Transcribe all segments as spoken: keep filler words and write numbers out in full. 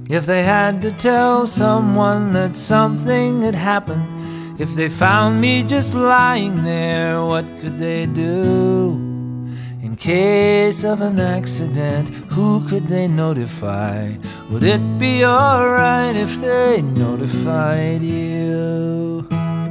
If they had to tell someone that something had happened, if they found me just lying there, what could they do? In case of an accident, who could they notify? Would it be alright if they notified you?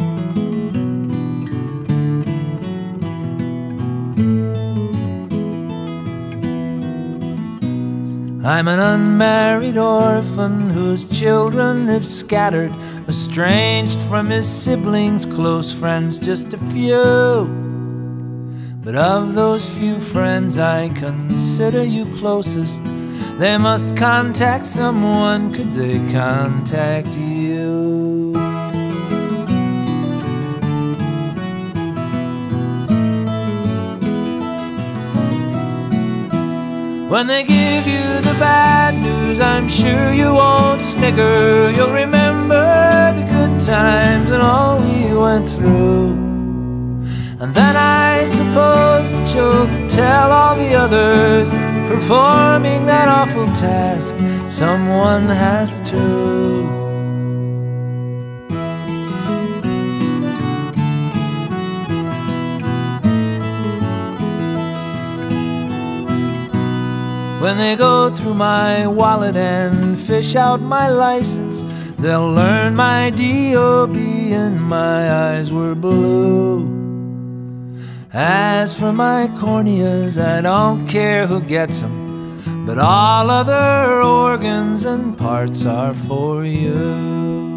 I'm an unmarried orphan whose children have scattered, estranged from his siblings, close friends, just a few. But of those few friends I consider you closest. They must contact someone. Could they contact you? When they give you the bad news, I'm sure you won't snigger. You'll remember the good times and all we went through. And then I suppose that you'll tell all the others, performing that awful task, someone has to. When they go through my wallet and fish out my license, they'll learn my D O B and my eyes were blue. As for my corneas, I don't care who gets them, but all other organs and parts are for you.